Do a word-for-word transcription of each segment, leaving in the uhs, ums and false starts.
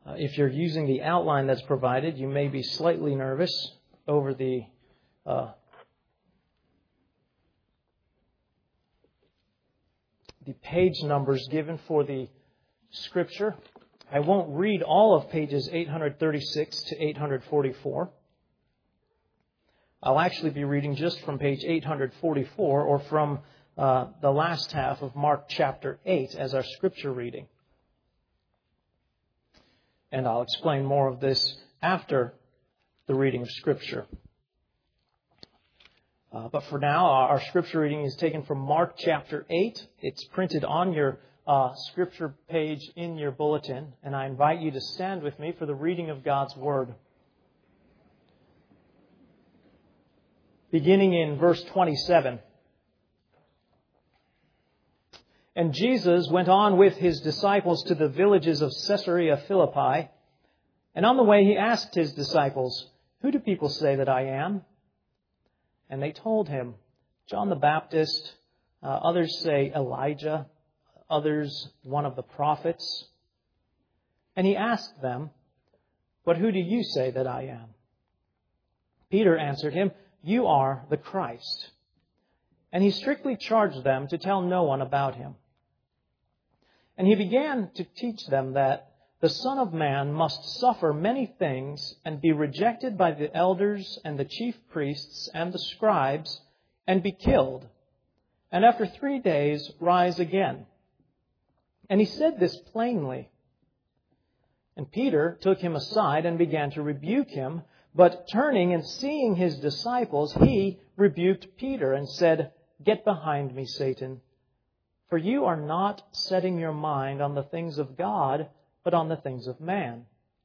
Uh, if you're using the outline that's provided, you may be slightly nervous over the uh, the page numbers given for the Scripture. I won't read all of pages eight thirty-six to eight forty-four. I'll actually be reading just from page eight forty-four, or from uh, the last half of Mark chapter eight as our Scripture reading. And I'll explain more of this after the reading of Scripture. Uh, but for now, our Scripture reading is taken from Mark chapter eight. It's printed on your uh, Scripture page in your bulletin. And I invite you to stand with me for the reading of God's Word. Beginning in verse twenty-seven. And Jesus went on with his disciples to the villages of Caesarea Philippi. And on the way he asked his disciples, "Who do people say that I am?" And they told him, "John the Baptist, uh, others say Elijah, others one of the prophets." And he asked them, "But who do you say that I am?" Peter answered him, "You are the Christ." And he strictly charged them to tell no one about him. And he began to teach them that the Son of Man must suffer many things and be rejected by the elders and the chief priests and the scribes and be killed, and after three days rise again. And he said this plainly. And Peter took him aside and began to rebuke him, but turning and seeing his disciples, he rebuked Peter and said, "Get behind me, Satan, for you are not setting your mind on the things of God, but on the things of man."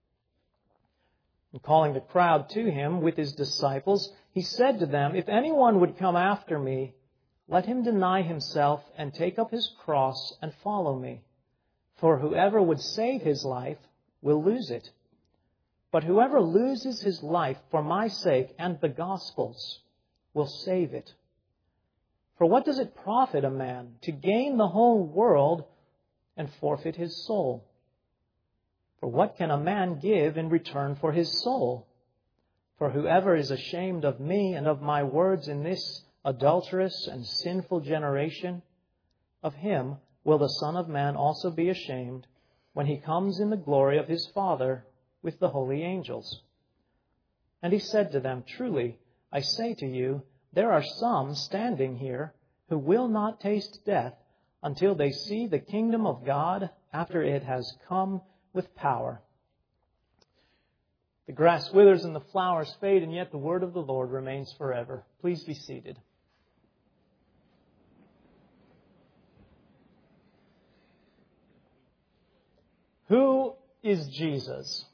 And calling the crowd to him with his disciples, he said to them, "If anyone would come after me, let him deny himself and take up his cross and follow me. For whoever would save his life will lose it. But whoever loses his life for my sake and the gospel's will save it. For what does it profit a man to gain the whole world and forfeit his soul? For what can a man give in return for his soul? For whoever is ashamed of me and of my words in this adulterous and sinful generation, of him will the Son of Man also be ashamed when he comes in the glory of his Father with the holy angels." And he said to them, "Truly, I say to you, there are some standing here who will not taste death until they see the kingdom of God after it has come with power." The grass withers and the flowers fade, and yet the word of the Lord remains forever. Please be seated. Who is Jesus?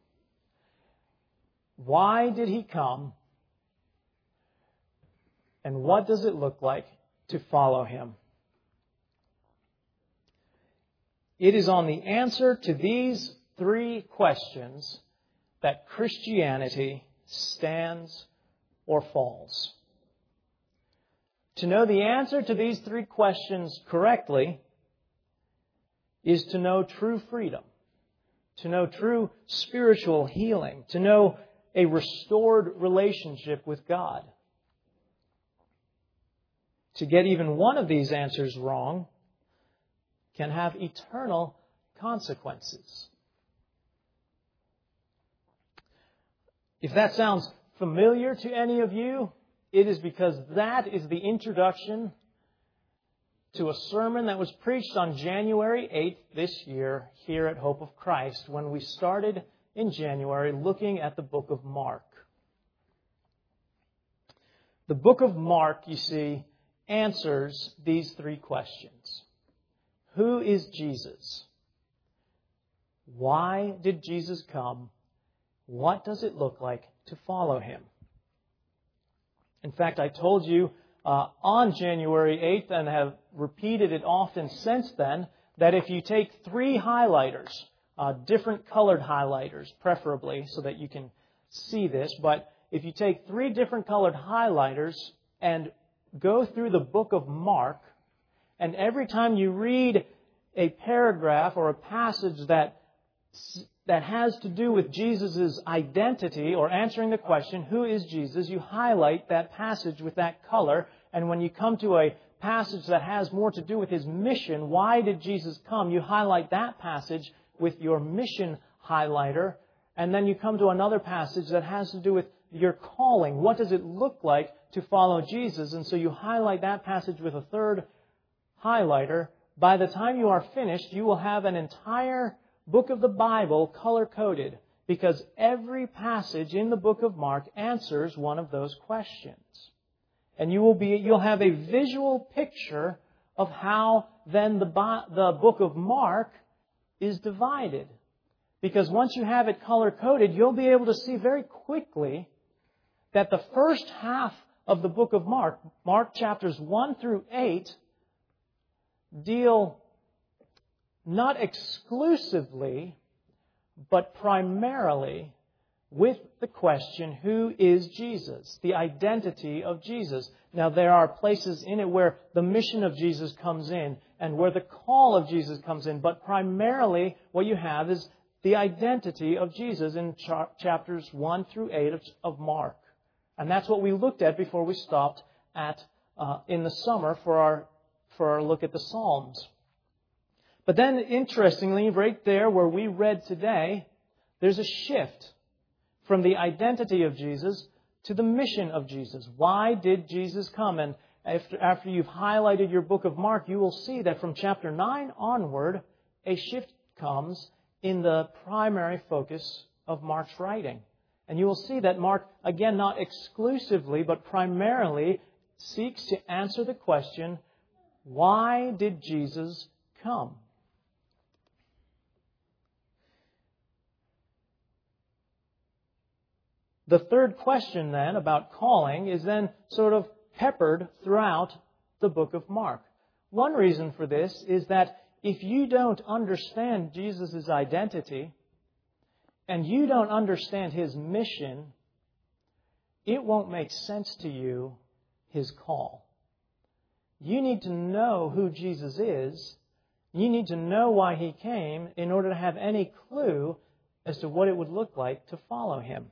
Why did he come? And what does it look like to follow him? It is on the answer to these three questions that Christianity stands or falls. To know the answer to these three questions correctly is to know true freedom, to know true spiritual healing, to know a restored relationship with God. To get even one of these answers wrong can have eternal consequences. If that sounds familiar to any of you, it is because that is the introduction to a sermon that was preached on January eighth this year here at Hope of Christ, when we started in January looking at the book of Mark. The book of Mark, you see, answers these three questions. Who is Jesus? Why did Jesus come? What does it look like to follow him? In fact, I told you uh, on January eighth, and have repeated it often since then, that if you take three highlighters, uh, different colored highlighters preferably, so that you can see this, but if you take three different colored highlighters and go through the book of Mark, and every time you read a paragraph or a passage that that has to do with Jesus' identity, or answering the question, who is Jesus? You highlight that passage with that color. And when you come to a passage that has more to do with His mission, why did Jesus come? You highlight that passage with your mission highlighter. And then you come to another passage that has to do with your calling. What does it look like to follow Jesus? And so you highlight that passage with a third highlighter. By the time you are finished, you will have an entire book of the Bible color-coded, because every passage in the book of Mark answers one of those questions. And you will be, you'll have a visual picture of how then the, the book of Mark is divided. Because once you have it color-coded, you'll be able to see very quickly that the first half of the book of Mark, Mark chapters one through eight, deal not exclusively, but primarily with the question, who is Jesus? The identity of Jesus. Now, there are places in it where the mission of Jesus comes in and where the call of Jesus comes in, but primarily what you have is the identity of Jesus in cha- chapters one through eight of, of Mark. And that's what we looked at before we stopped at uh, in the summer for our for our look at the Psalms. But then, interestingly, right there where we read today, there's a shift from the identity of Jesus to the mission of Jesus. Why did Jesus come? And after, after you've highlighted your book of Mark, you will see that from chapter nine onward, a shift comes in the primary focus of Mark's writing. And you will see that Mark, again, not exclusively, but primarily seeks to answer the question, why did Jesus come? The third question then about calling is then sort of peppered throughout the book of Mark. One reason for this is that if you don't understand Jesus' identity and you don't understand His mission, it won't make sense to you, His call. You need to know who Jesus is. You need to know why He came in order to have any clue as to what it would look like to follow Him.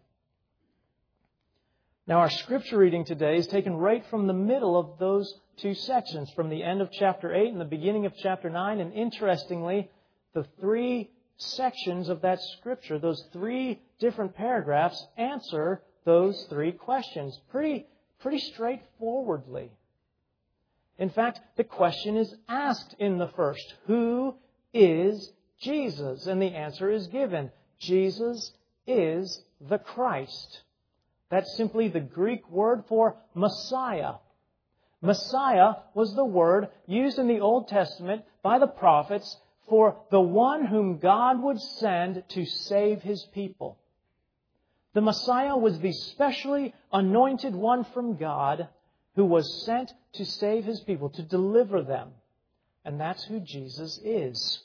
Now, our scripture reading today is taken right from the middle of those two sections, from the end of chapter eight and the beginning of chapter nine. And interestingly, the three sections of that scripture, those three different paragraphs, answer those three questions pretty, pretty straightforwardly. In fact, the question is asked in the first, who is Jesus? And the answer is given. Jesus is the Christ. That's simply the Greek word for Messiah. Messiah was the word used in the Old Testament by the prophets for the one whom God would send to save His people. The Messiah was the specially anointed one from God who was sent to save His people, to deliver them. And that's who Jesus is.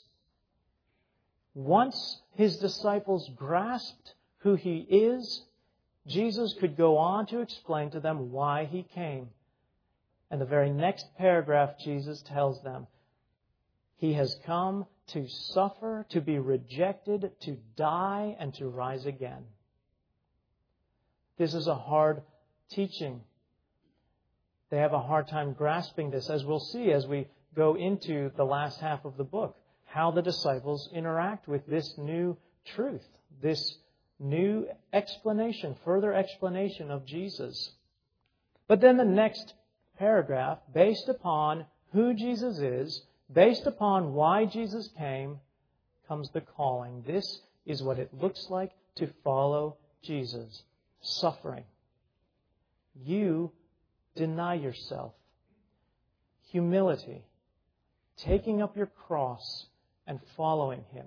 Once His disciples grasped who He is, Jesus could go on to explain to them why He came. And the very next paragraph, Jesus tells them, He has come to suffer, to be rejected, to die, and to rise again. This is a hard teaching. They have a hard time grasping this, as we'll see as we go into the last half of the book, how the disciples interact with this new truth, this new explanation, further explanation of Jesus. But then the next paragraph, based upon who Jesus is, based upon why Jesus came, comes the calling. This is what it looks like to follow Jesus. Suffering. You deny yourself. Humility. Taking up your cross and following Him.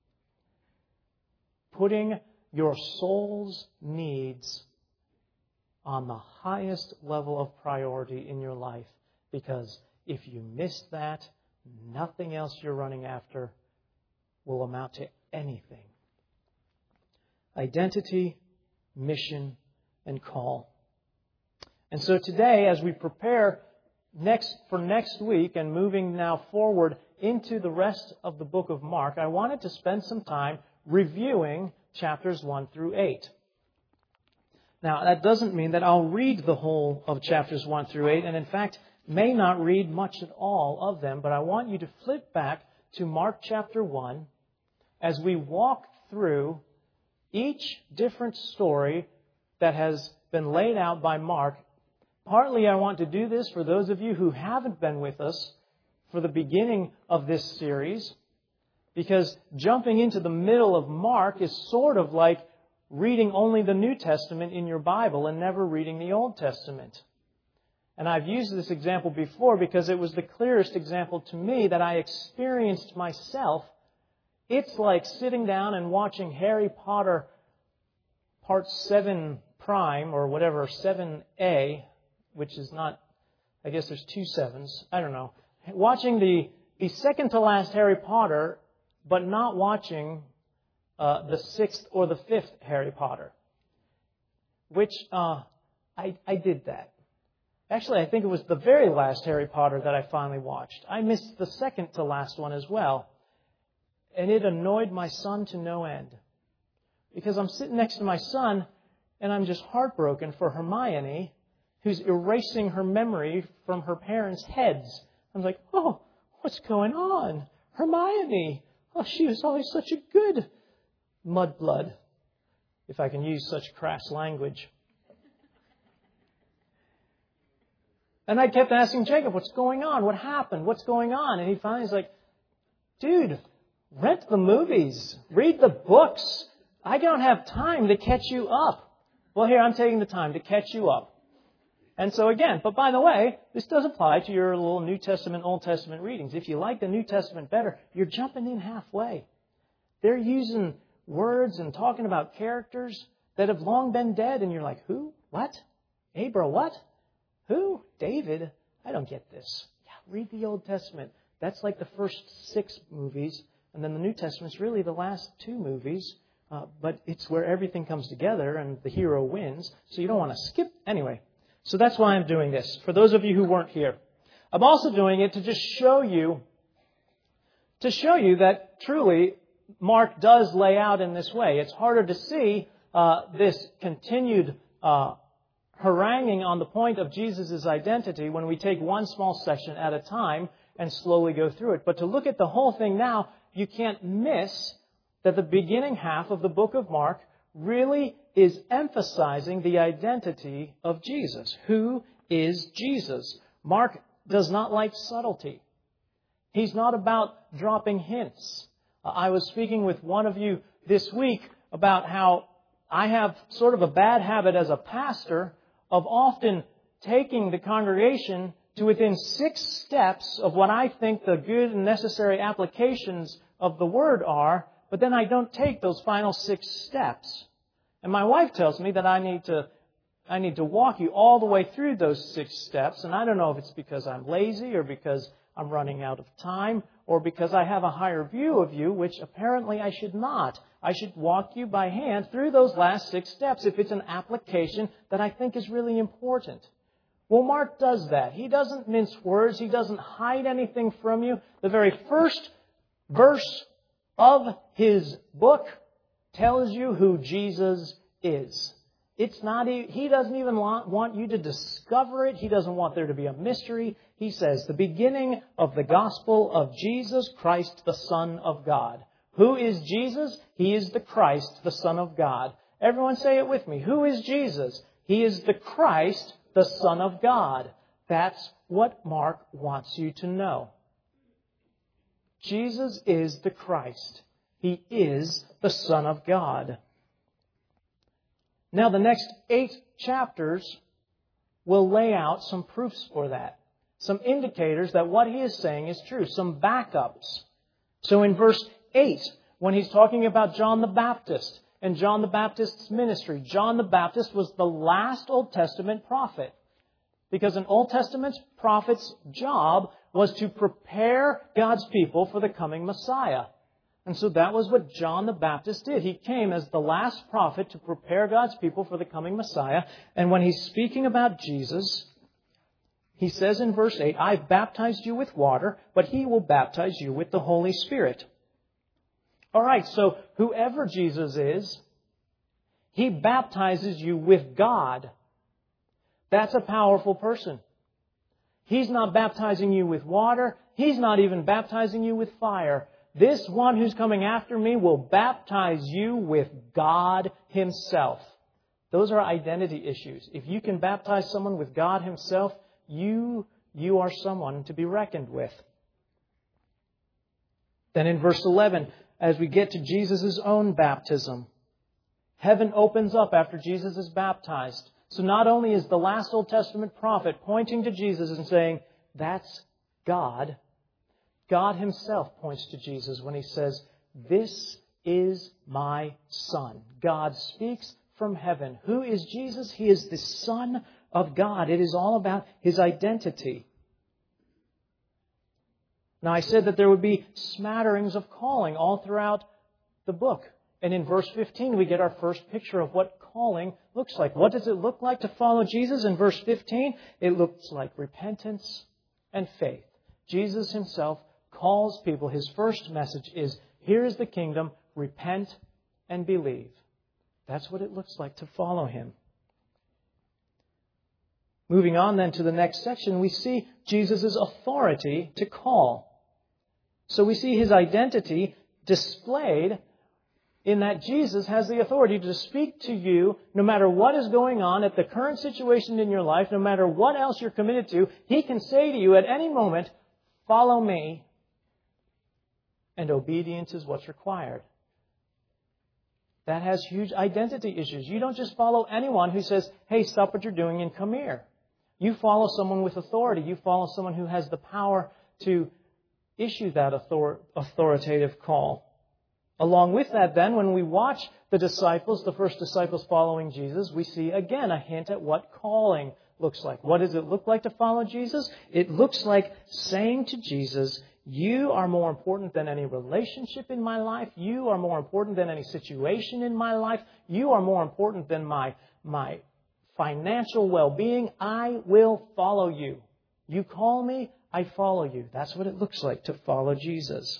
Putting your soul's needs on the highest level of priority in your life. Because if you miss that, nothing else you're running after will amount to anything. Identity, mission, and call. And so today, as we prepare next for next week and moving now forward into the rest of the book of Mark, I wanted to spend some time reviewing chapters one through eight. Now, that doesn't mean that I'll read the whole of chapters one through eight, and in fact, may not read much at all of them, but I want you to flip back to Mark chapter one as we walk through each different story that has been laid out by Mark. Partly I want to do this for those of you who haven't been with us for the beginning of this series, because jumping into the middle of Mark is sort of like reading only the New Testament in your Bible and never reading the Old Testament. And I've used this example before because it was the clearest example to me that I experienced myself. It's like sitting down and watching Harry Potter Part seven Prime, or whatever, seven A, which is not, I guess there's two sevens, I don't know. Watching the, the second to last Harry Potter, but not watching uh, the sixth or the fifth Harry Potter. Which, uh, I, I did that. Actually, I think it was the very last Harry Potter that I finally watched. I missed the second to last one as well. And it annoyed my son to no end. Because I'm sitting next to my son, and I'm just heartbroken for Hermione, who's erasing her memory from her parents' heads. I'm like, oh, what's going on? Hermione! Oh, she was always such a good mudblood, if I can use such crass language. And I kept asking Jacob, what's going on? What happened? What's going on? And he finally was like, dude, rent the movies. Read the books. I don't have time to catch you up. Well, here, I'm taking the time to catch you up. And so again, but by the way, this does apply to your little New Testament, Old Testament readings. If you like the New Testament better, you're jumping in halfway. They're using words and talking about characters that have long been dead. And you're like, who? What? Abra, what? Who? David? I don't get this. Yeah, read the Old Testament. That's like the first six movies. And then the New Testament's really the last two movies. Uh, but it's where everything comes together and the hero wins. So you don't want to skip. Anyway, so that's why I'm doing this. For those of you who weren't here. I'm also doing it to just show you, to show you that truly Mark does lay out in this way. It's harder to see uh, this continued uh, haranguing on the point of Jesus' identity when we take one small section at a time and slowly go through it. But to look at the whole thing now, you can't miss that the beginning half of the book of Mark really is emphasizing the identity of Jesus. Who is Jesus? Mark does not like subtlety. He's not about dropping hints. Uh, I was speaking with one of you this week about how I have sort of a bad habit as a pastor of often taking the congregation to within six steps of what I think the good and necessary applications of the Word are, but then I don't take those final six steps. And my wife tells me that I need to I need to walk you all the way through those six steps. And I don't know if it's because I'm lazy or because I'm running out of time or because I have a higher view of you, which apparently I should not. I should walk you by hand through those last six steps if it's an application that I think is really important. Well, Mark does that. He doesn't mince words. He doesn't hide anything from you. The very first verse of his book tells you who Jesus is. It's not, he doesn't even want you to discover it. He doesn't want there to be a mystery. He says, the beginning of the gospel of Jesus Christ, the Son of God. Who is Jesus? He is the Christ, the Son of God. Everyone say it with me. Who is Jesus? He is the Christ, the Son of God. That's what Mark wants you to know. Jesus is the Christ. He is the Son of God. Now, the next eight chapters will lay out some proofs for that. Some indicators that what he is saying is true. Some backups. So in verse eight, when he's talking about John the Baptist and John the Baptist's ministry, John the Baptist was the last Old Testament prophet. Because an Old Testament prophet's job was to prepare God's people for the coming Messiah. And so that was what John the Baptist did. He came as the last prophet to prepare God's people for the coming Messiah. And when he's speaking about Jesus, he says in verse eight, I've baptized you with water, but he will baptize you with the Holy Spirit. All right, so whoever Jesus is, He baptizes you with God. That's a powerful person. He's not baptizing you with water. He's not even baptizing you with fire. This one who's coming after me will baptize you with God Himself. Those are identity issues. If you can baptize someone with God Himself, you, you are someone to be reckoned with. Then in verse eleven, as we get to Jesus' own baptism, heaven opens up after Jesus is baptized. So not only is the last Old Testament prophet pointing to Jesus and saying, that's God, God Himself points to Jesus when He says, this is my Son. God speaks from heaven. Who is Jesus? He is the Son of God. It is all about His identity. Now I said that there would be smatterings of calling all throughout the book. And in verse fifteen, we get our first picture of what calling looks like. What does it look like to follow Jesus? In verse fifteen, it looks like repentance and faith. Jesus Himself calls people. His first message is, here is the kingdom, repent and believe. That's what it looks like to follow Him. Moving on then to the next section, we see Jesus' authority to call. So we see His identity displayed in that Jesus has the authority to speak to you no matter what is going on at the current situation in your life, no matter what else you're committed to. He can say to you at any moment, follow me, and obedience is what's required. That has huge identity issues. You don't just follow anyone who says, hey, stop what you're doing and come here. You follow someone with authority. You follow someone who has the power to issue that author- authoritative call. Along with that, then, when we watch the disciples, the first disciples following Jesus, we see again a hint at what calling looks like. What does it look like to follow Jesus? It looks like saying to Jesus, you are more important than any relationship in my life. You are more important than any situation in my life. You are more important than my, my financial well-being. I will follow you. You call me, I follow you. That's what it looks like to follow Jesus.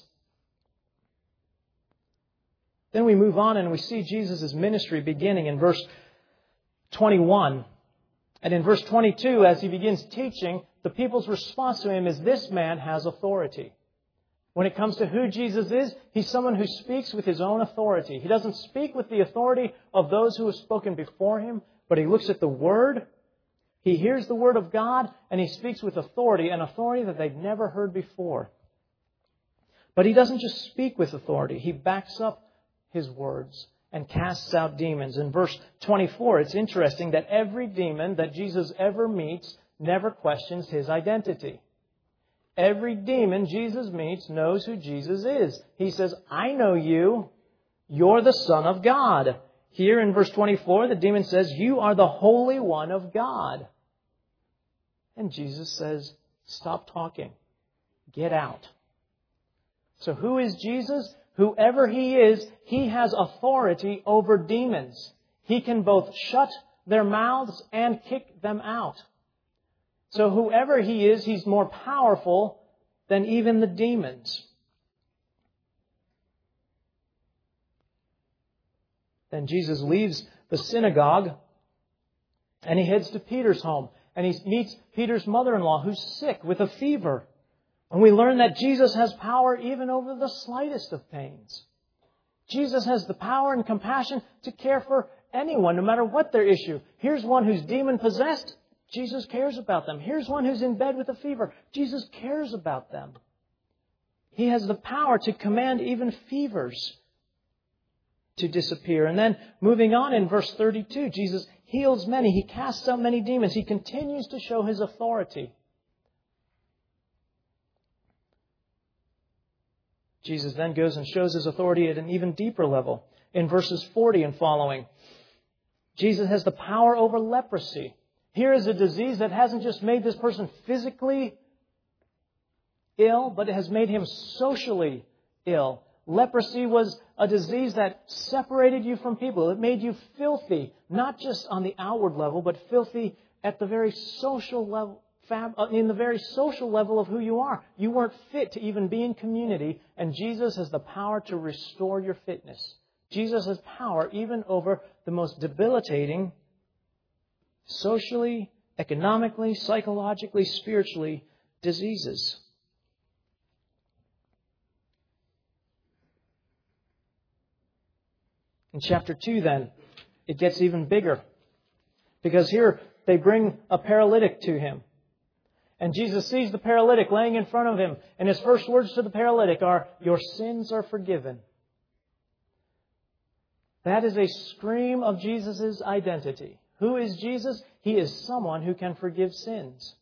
Then we move on and we see Jesus' ministry beginning in verse twenty-one. And in verse twenty-two, as He begins teaching, the people's response to Him is, this man has authority. When it comes to who Jesus is, He's someone who speaks with His own authority. He doesn't speak with the authority of those who have spoken before Him, but He looks at the Word. He hears the Word of God, and He speaks with authority, an authority that they've never heard before. But He doesn't just speak with authority. He backs up His words and casts out demons. In verse twenty-four, it's interesting that every demon that Jesus ever meets never questions His identity. Every demon Jesus meets knows who Jesus is. He says, I know you. You're the Son of God. Here in verse twenty-four, the demon says, you are the Holy One of God. And Jesus says, stop talking. Get out. So who is Jesus? Whoever He is, He has authority over demons. He can both shut their mouths and kick them out. So whoever He is, He's more powerful than even the demons. Then Jesus leaves the synagogue and He heads to Peter's home. And He meets Peter's mother-in-law who's sick with a fever. And we learn that Jesus has power even over the slightest of pains. Jesus has the power and compassion to care for anyone, no matter what their issue. Here's one who's demon-possessed. Jesus cares about them. Here's one who's in bed with a fever. Jesus cares about them. He has the power to command even fevers to disappear. And then moving on in verse thirty-two, Jesus heals many. He casts out many demons. He continues to show His authority. Jesus then goes and shows His authority at an even deeper level. In verses forty and following, Jesus has the power over leprosy. Here is a disease that hasn't just made this person physically ill, but it has made him socially ill. Leprosy was a disease that separated you from people. It made you filthy, not just on the outward level, but filthy at the very social level, fab, in the very social level of who you are. You weren't fit to even be in community, and Jesus has the power to restore your fitness. Jesus has power even over the most debilitating, socially, economically, psychologically, spiritually, diseases. In chapter two, then, it gets even bigger. Because here they bring a paralytic to Him. And Jesus sees the paralytic laying in front of Him. And His first words to the paralytic are, "Your sins are forgiven." That is a scream of Jesus' identity. Who is Jesus? He is someone who can forgive sins.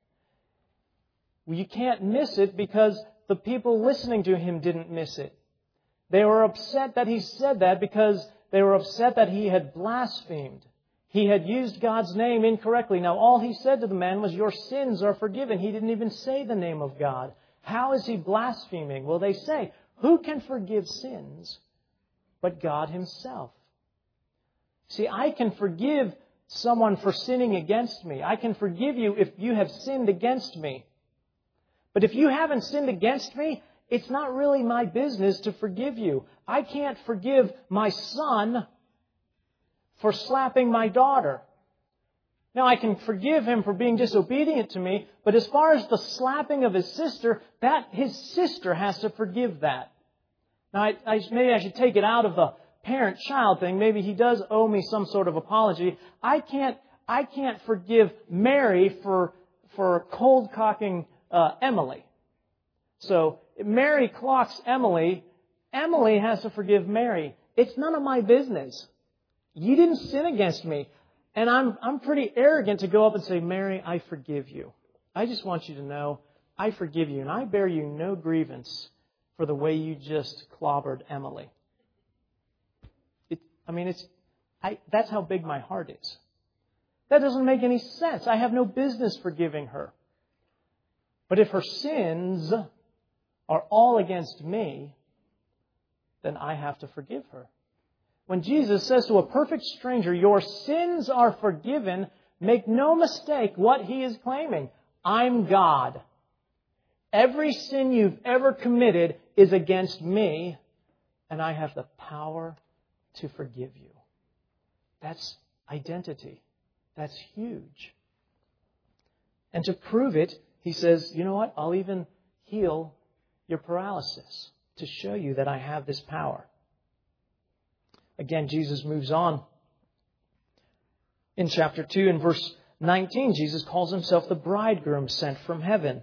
You can't miss it because the people listening to Him didn't miss it. They were upset that He said that because they were upset that He had blasphemed. He had used God's name incorrectly. Now, all He said to the man was, "Your sins are forgiven." He didn't even say the name of God. How is He blaspheming? Well, they say, who can forgive sins but God Himself? See, I can forgive someone for sinning against me. I can forgive you if you have sinned against me. But if you haven't sinned against me, it's not really my business to forgive you. I can't forgive my son for slapping my daughter. Now, I can forgive him for being disobedient to me, but as far as the slapping of his sister, that his sister has to forgive that. Now, I, I, maybe I should take it out of the parent-child thing. Maybe he does owe me some sort of apology. I can't, I can't forgive Mary for for cold-cocking uh, Emily. So, if Mary clocks Emily, Emily has to forgive Mary. It's none of my business. You didn't sin against me. And I'm I'm pretty arrogant to go up and say, "Mary, I forgive you. I just want you to know, I forgive you. And I bear you no grievance for the way you just clobbered Emily." It, I mean, it's I, that's how big my heart is. That doesn't make any sense. I have no business forgiving her. But if her sins are all against me, then I have to forgive her. When Jesus says to a perfect stranger, "Your sins are forgiven," make no mistake what He is claiming. I'm God. Every sin you've ever committed is against me, and I have the power to forgive you. That's identity. That's huge. And to prove it, He says, "You know what? I'll even heal your paralysis to show you that I have this power." Again, Jesus moves on. In chapter two, in verse nineteen, Jesus calls Himself the bridegroom sent from heaven.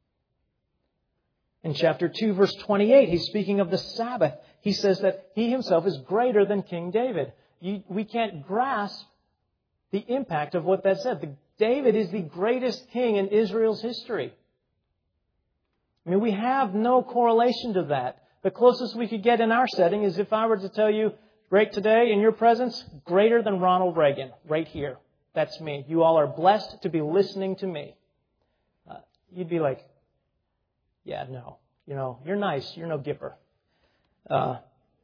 In chapter two, verse twenty-eight, He's speaking of the Sabbath. He says that He Himself is greater than King David. You, we can't grasp the impact of what that said. The, David is the greatest king in Israel's history. I mean, we have no correlation to that. The closest we could get in our setting is if I were to tell you, "Great today in your presence, greater than Ronald Reagan, right here. That's me. You all are blessed to be listening to me." Uh, you'd be like, "Yeah, no. You know, you're nice. You're no gipper." Uh,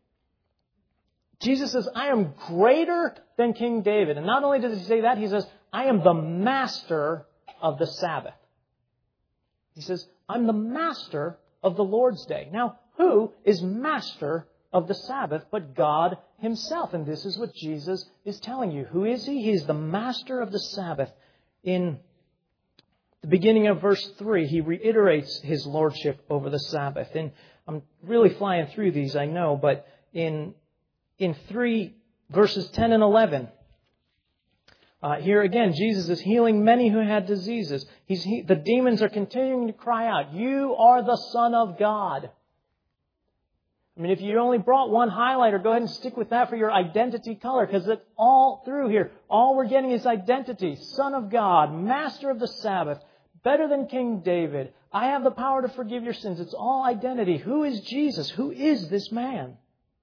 Jesus says, "I am greater than King David." And not only does He say that, He says, "I am the master of the Sabbath." He says, "I'm the master of the Lord's Day." Now, who is master of the Sabbath but God Himself? And this is what Jesus is telling you. Who is He? He is the master of the Sabbath. In the beginning of verse three, He reiterates His lordship over the Sabbath. And I'm really flying through these, I know, but in in three verses ten and eleven, uh, here again, Jesus is healing many who had diseases. He's he, the demons are continuing to cry out, "You are the Son of God." I mean, if you only brought one highlighter, go ahead and stick with that for your identity color, because it's all through here. All we're getting is identity. Son of God, master of the Sabbath, better than King David. I have the power to forgive your sins. It's all identity. Who is Jesus? Who is this man?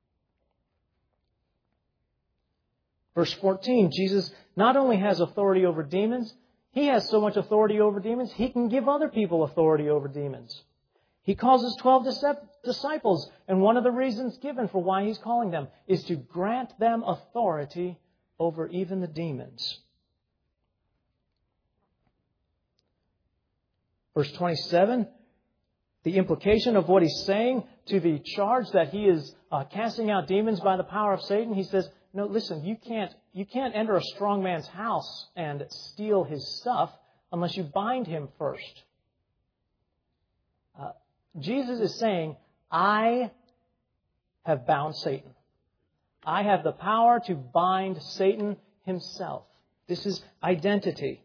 Verse fourteen, Jesus not only has authority over demons, He has so much authority over demons, He can give other people authority over demons. He calls His twelve disciples, and one of the reasons given for why He's calling them is to grant them authority over even the demons. Verse twenty-seven, the implication of what he's saying to the charge that he is uh, casting out demons by the power of Satan, he says, no, listen, you can't, you can't enter a strong man's house and steal his stuff unless you bind him first. Uh, Jesus is saying, I have bound Satan. I have the power to bind Satan himself. This is identity.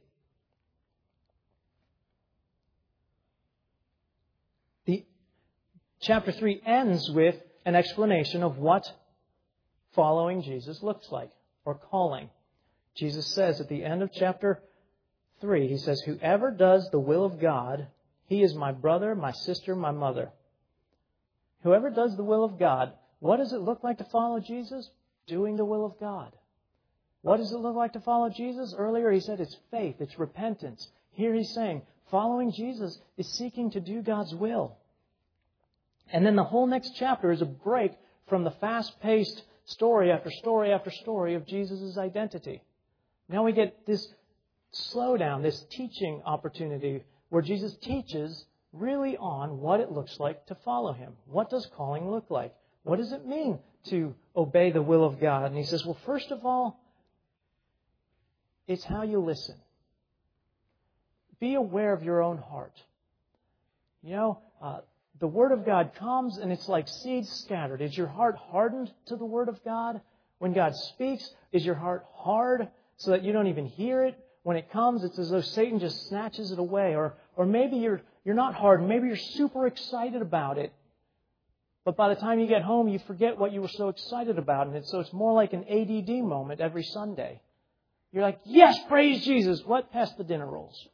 The chapter three ends with an explanation of what following Jesus looks like, or calling. Jesus says at the end of chapter three, he says, whoever does the will of God, he is my brother, my sister, my mother. Whoever does the will of God, what does it look like to follow Jesus? Doing the will of God. What does it look like to follow Jesus? Earlier he said it's faith, it's repentance. Here he's saying following Jesus is seeking to do God's will. And then the whole next chapter is a break from the fast-paced story after story after story of Jesus' identity. Now we get this slowdown, this teaching opportunity where Jesus teaches really on what it looks like to follow Him. What does calling look like? What does it mean to obey the will of God? And He says, well, first of all, it's how you listen. Be aware of your own heart. You know, uh, the Word of God comes and it's like seeds scattered. Is your heart hardened to the Word of God? When God speaks, is your heart hard so that you don't even hear it? When it comes, it's as though Satan just snatches it away. Or or maybe you're you're not hardened. Maybe you're super excited about it. But by the time you get home, you forget what you were so excited about. And it's, so it's more like an A D D moment every Sunday. You're like, yes, praise Jesus. What? Past the dinner rolls.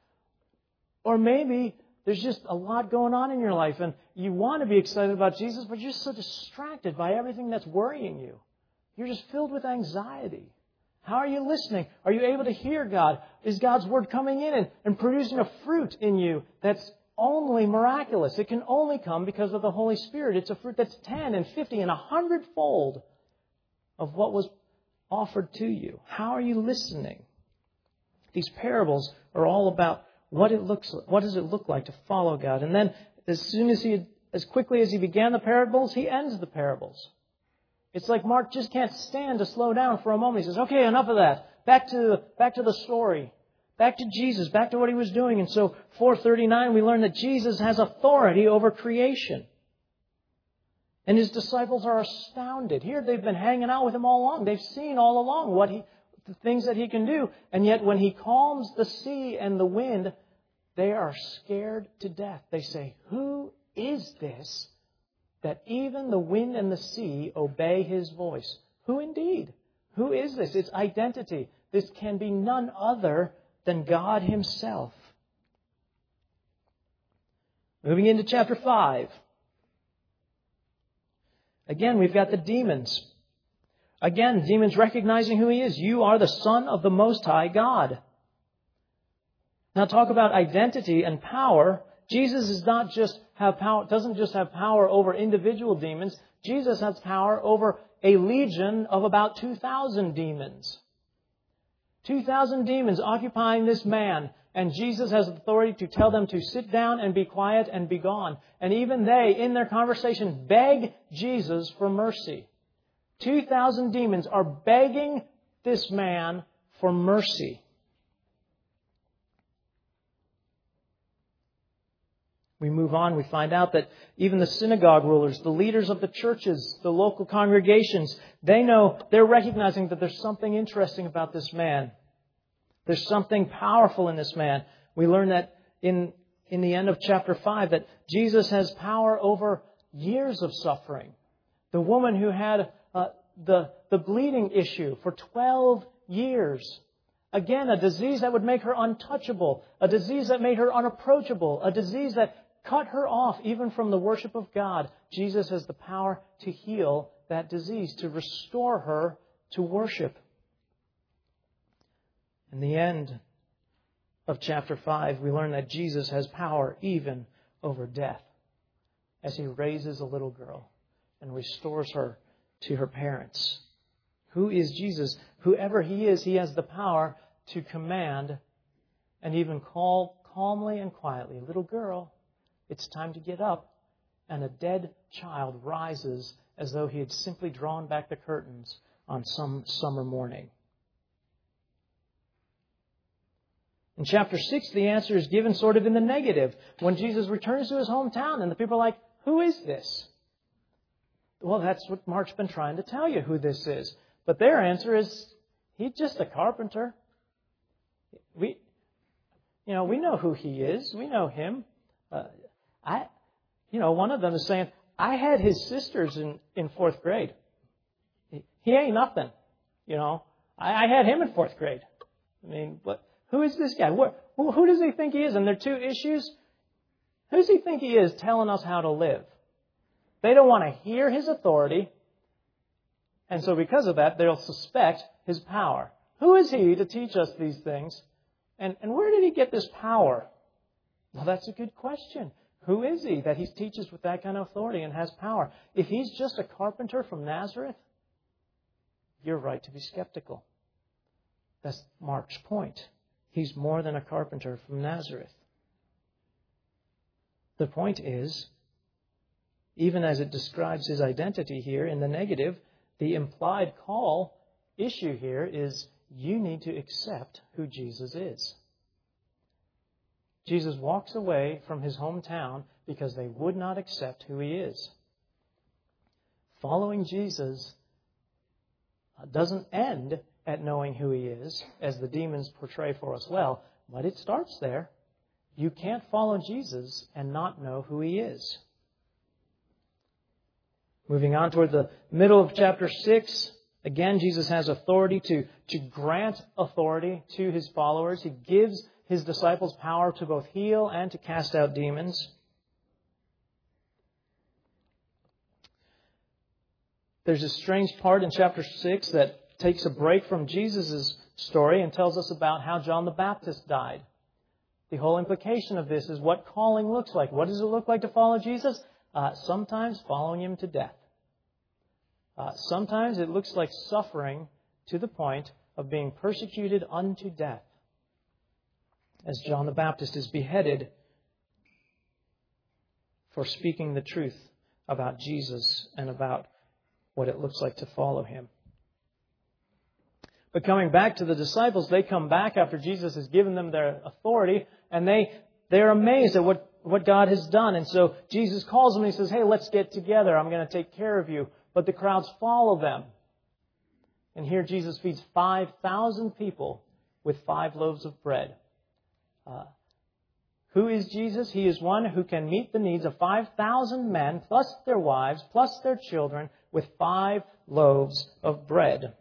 Or maybe there's just a lot going on in your life and you want to be excited about Jesus, but you're just so distracted by everything that's worrying you. You're just filled with anxiety. How are you listening? Are you able to hear God? Is God's Word coming in and, and producing a fruit in you that's only miraculous? It can only come because of the Holy Spirit. It's a fruit that's ten and fifty and a hundredfold of what was offered to you. How are you listening? These parables are all about what it looks like. What does it look like to follow God? And then as soon as he, as quickly as he began the parables, he ends the parables. It's like Mark just can't stand to slow down for a moment. He says, okay, enough of that. Back to, back to the story. Back to Jesus. Back to what He was doing. And so four thirty-nine, we learn that Jesus has authority over creation. And His disciples are astounded. Here they've been hanging out with Him all along. They've seen all along what He, the things that He can do. And yet when He calms the sea and the wind, they are scared to death. They say, who is this that even the wind and the sea obey His voice? Who indeed? Who is this? It's identity. This can be none other than God Himself. Moving into chapter five. Again, we've got the demons. Again, demons recognizing who He is. You are the Son of the Most High God. Now talk about identity and power. Jesus does not just have power, doesn't just have power over individual demons. Jesus has power over a legion of about two thousand demons. two thousand demons occupying this man. And Jesus has authority to tell them to sit down and be quiet and be gone. And even they, in their conversation, beg Jesus for mercy. two thousand demons are begging this man for mercy. We move on, we find out that even the synagogue rulers, the leaders of the churches, the local congregations, they know, they're recognizing that there's something interesting about this man. There's something powerful in this man. We learn that in, in the end of chapter five, that Jesus has power over years of suffering. The woman who had uh, the, the bleeding issue for twelve years. Again, a disease that would make her untouchable. A disease that made her unapproachable. A disease that cut her off even from the worship of God. Jesus has the power to heal that disease, to restore her to worship. In the end of chapter five, we learn that Jesus has power even over death as He raises a little girl and restores her to her parents. Who is Jesus? Whoever He is, He has the power to command and even call calmly and quietly, "Little girl, it's time to get up." And a dead child rises as though he had simply drawn back the curtains on some summer morning. In chapter six, the answer is given sort of in the negative. When Jesus returns to his hometown and the people are like, "Who is this?" Well, that's what Mark's been trying to tell you, who this is. But their answer is, "He's just a carpenter." We, you know, we know who he is. We know him. Uh, I, you know, one of them is saying, "I had his sisters in, in fourth grade. He, he ain't nothing. You know, I, I had him in fourth grade. I mean, what? Who is this guy? What, who, who does he think he is?" And there are two issues. Who does he think he is telling us how to live? They don't want to hear his authority. And so because of that, they'll suspect his power. Who is he to teach us these things? And, and where did he get this power? Well, that's a good question. Who is he that he teaches with that kind of authority and has power? If he's just a carpenter from Nazareth, you're right to be skeptical. That's Mark's point. He's more than a carpenter from Nazareth. The point is, even as it describes his identity here in the negative, the implied call issue here is you need to accept who Jesus is. Jesus walks away from his hometown because they would not accept who he is. Following Jesus doesn't end at knowing who he is, as the demons portray for us well, but it starts there. You can't follow Jesus and not know who he is. Moving on toward the middle of chapter six, again, Jesus has authority to, to grant authority to his followers. He gives his disciples power to both heal and to cast out demons. There's a strange part in chapter six that takes a break from Jesus' story and tells us about how John the Baptist died. The whole implication of this is what calling looks like. What does it look like to follow Jesus? Uh, sometimes following him to death. Uh, sometimes it looks like suffering to the point of being persecuted unto death, as John the Baptist is beheaded for speaking the truth about Jesus and about what it looks like to follow him. But coming back to the disciples, they come back after Jesus has given them their authority, and they, they're amazed at what, what God has done. And so Jesus calls them and he says, "Hey, let's get together. I'm going to take care of you." But the crowds follow them. And here Jesus feeds five thousand people with five loaves of bread. Uh, who is Jesus? He is one who can meet the needs of five thousand men, plus their wives, plus their children, with five loaves of bread.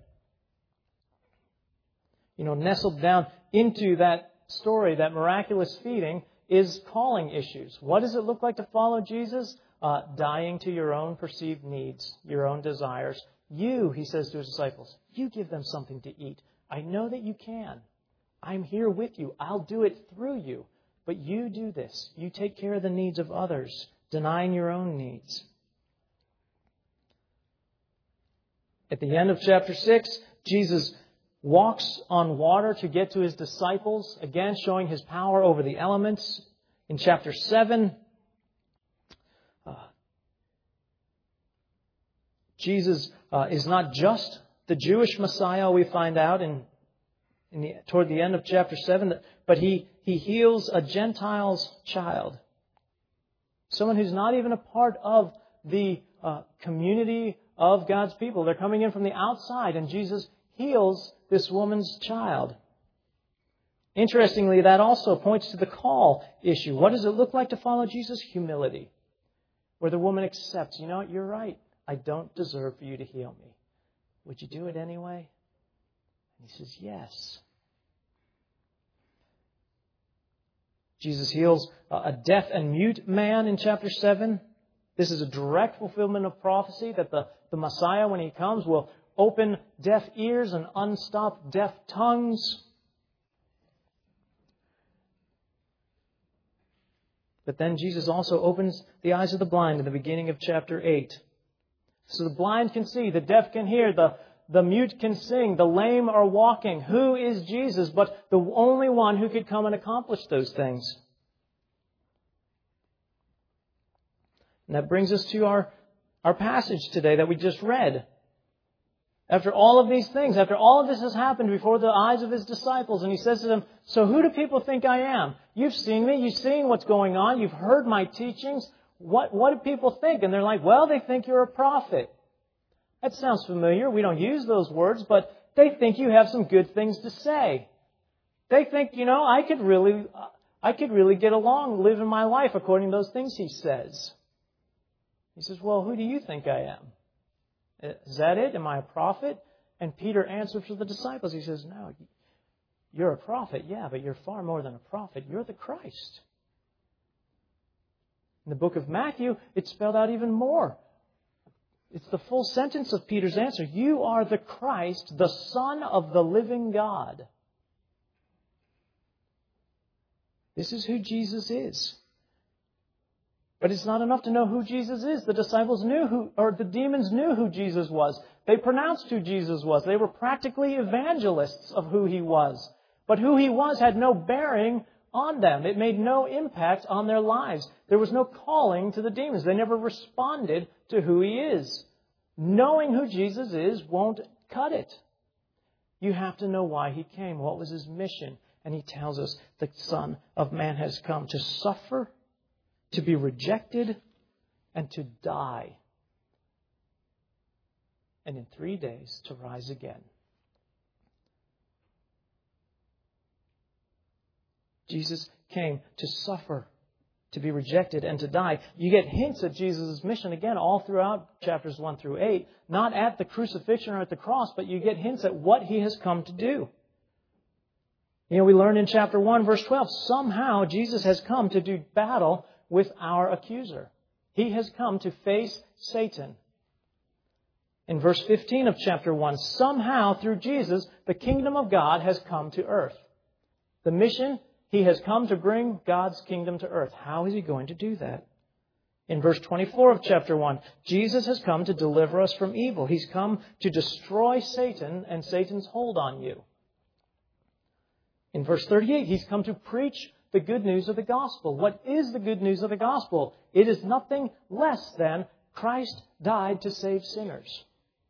You know, nestled down into that story, that miraculous feeding, is calling issues. What does it look like to follow Jesus? Uh, dying to your own perceived needs, your own desires. You, he says to his disciples, you give them something to eat. I know that you can. I'm here with you. I'll do it through you. But you do this. You take care of the needs of others, denying your own needs. At the end of chapter six, Jesus walks on water to get to his disciples, again showing his power over the elements. In chapter seven, uh, Jesus uh, is not just the Jewish Messiah, we find out in, in the, toward the end of chapter seven, but he, he heals a Gentile's child. Someone who's not even a part of the uh, community of God's people. They're coming in from the outside, and Jesus heals this woman's child. Interestingly, that also points to the call issue. What does it look like to follow Jesus? Humility. Where the woman accepts, you know what, you're right. I don't deserve for you to heal me. Would you do it anyway? And he says, yes. Jesus heals a deaf and mute man in chapter seven. This is a direct fulfillment of prophecy that the, the Messiah, when he comes, will open deaf ears and unstop deaf tongues. But then Jesus also opens the eyes of the blind in the beginning of chapter eight. So the blind can see, the deaf can hear, the, the mute can sing, the lame are walking. Who is Jesus but the only one who could come and accomplish those things? And that brings us to our, our passage today that we just read. After all of these things, after all of this has happened before the eyes of His disciples, and He says to them, so who do people think I am? You've seen me. You've seen what's going on. You've heard my teachings. What, what do people think? And they're like, well, they think you're a prophet. That sounds familiar. We don't use those words, but they think you have some good things to say. They think, you know, I could really, I could really get along living my life according to those things he says. He says, well, who do you think I am? Is that it? Am I a prophet? And Peter answered for the disciples. He says, no, you're a prophet, yeah, but you're far more than a prophet. You're the Christ. In the book of Matthew, it's spelled out even more. It's the full sentence of Peter's answer. You are the Christ, the Son of the living God. This is who Jesus is. But it's not enough to know who Jesus is. The disciples knew who, or the demons knew who Jesus was. They pronounced who Jesus was. They were practically evangelists of who He was. But who He was had no bearing on them. It made no impact on their lives. There was no calling to the demons. They never responded to who He is. Knowing who Jesus is won't cut it. You have to know why He came. What was His mission? And He tells us the Son of Man has come to suffer, to be rejected, and to die. And in three days to rise again. Jesus came to suffer, to be rejected, and to die. You get hints at Jesus' mission again all throughout chapters one through eight. Not at the crucifixion or at the cross, but you get hints at what He has come to do. You know, we learn in chapter one, verse twelve, somehow Jesus has come to do battle with our accuser. He has come to face Satan. In verse fifteen of chapter one, somehow through Jesus, the kingdom of God has come to earth. The mission, He has come to bring God's kingdom to earth. How is He going to do that? In verse twenty-four of chapter one, Jesus has come to deliver us from evil. He's come to destroy Satan and Satan's hold on you. In verse thirty-eight, He's come to preach the good news of the gospel. What is the good news of the gospel? It is nothing less than Christ died to save sinners.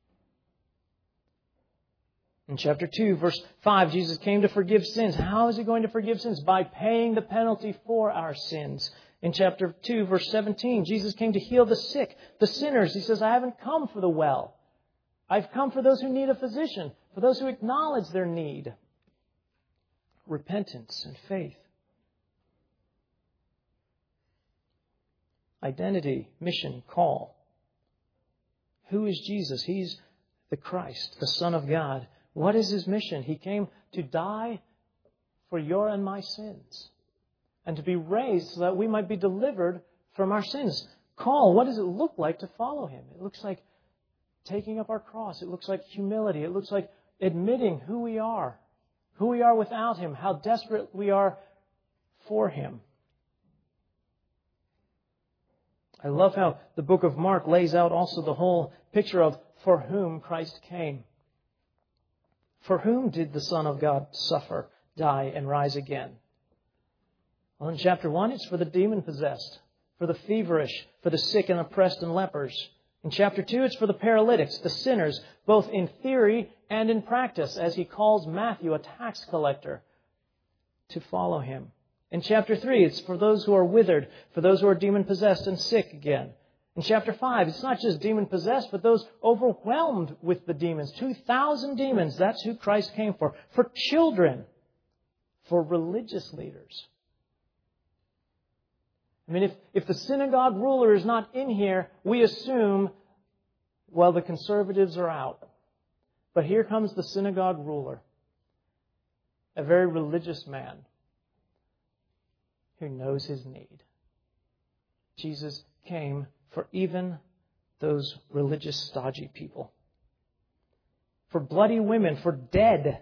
In chapter two, verse five, Jesus came to forgive sins. How is He going to forgive sins? By paying the penalty for our sins. In chapter two, verse seventeen, Jesus came to heal the sick, the sinners. He says, I haven't come for the well. I've come for those who need a physician, for those who acknowledge their need. Repentance and faith. Identity, mission, call. Who is Jesus? He's the Christ, the Son of God. What is His mission? He came to die for your and my sins and to be raised so that we might be delivered from our sins. Call, what does it look like to follow Him? It looks like taking up our cross. It looks like humility. It looks like admitting who we are, who we are without Him, how desperate we are for Him. I love how the book of Mark lays out also the whole picture of for whom Christ came. For whom did the Son of God suffer, die, and rise again? Well, in chapter one, it's for the demon-possessed, for the feverish, for the sick and oppressed and lepers. In chapter two, it's for the paralytics, the sinners, both in theory and in practice, as He calls Matthew, a tax collector, to follow Him. In chapter three, it's for those who are withered, for those who are demon-possessed and sick again. In chapter five, it's not just demon-possessed, but those overwhelmed with the demons. two thousand demons, that's who Christ came for. For children, for religious leaders. I mean, if, if the synagogue ruler is not in here, we assume, well, the conservatives are out. But here comes the synagogue ruler, a very religious man who knows his need. Jesus came for even those religious, stodgy people. For bloody women, for dead.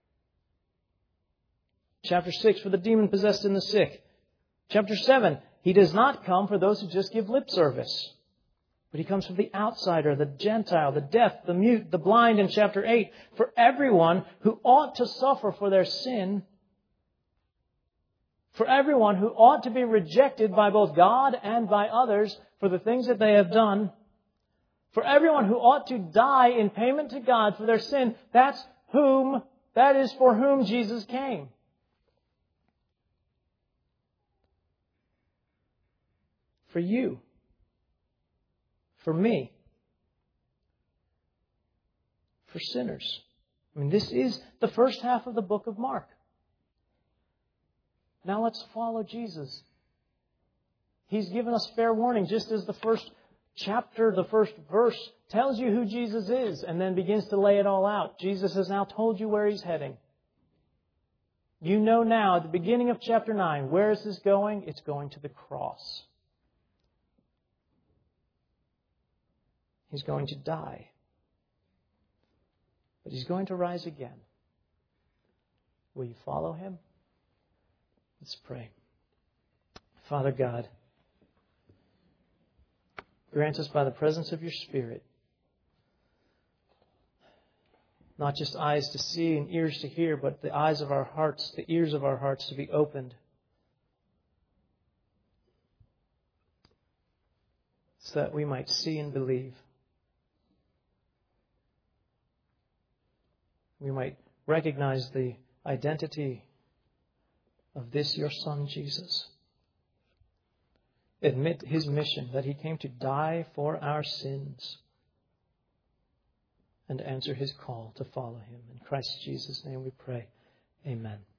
Chapter six, for the demon-possessed and the sick. Chapter seven, He does not come for those who just give lip service. But He comes for the outsider, the Gentile, the deaf, the mute, the blind in chapter eight. For everyone who ought to suffer for their sin. For everyone who ought to be rejected by both God and by others. for the things that they have done. For everyone who ought to die in payment to God for their sin, that's whom, that is for whom Jesus came. For you. For me. For sinners. I mean, this is the first half of the book of Mark. Now let's follow Jesus. He's given us fair warning, just as the first chapter, the first verse tells you who Jesus is and then begins to lay it all out. Jesus has now told you where He's heading. You know now, at the beginning of chapter nine, where is this going? It's going to the cross. He's going to die. But He's going to rise again. Will you follow Him? Let's pray. Father God, grant us by the presence of your Spirit not just eyes to see and ears to hear, but the eyes of our hearts, the ears of our hearts to be opened, so that we might see and believe. We might recognize the identity of this, your Son, Jesus. Admit His mission, that He came to die for our sins, and answer His call to follow Him. In Christ Jesus' name we pray. Amen.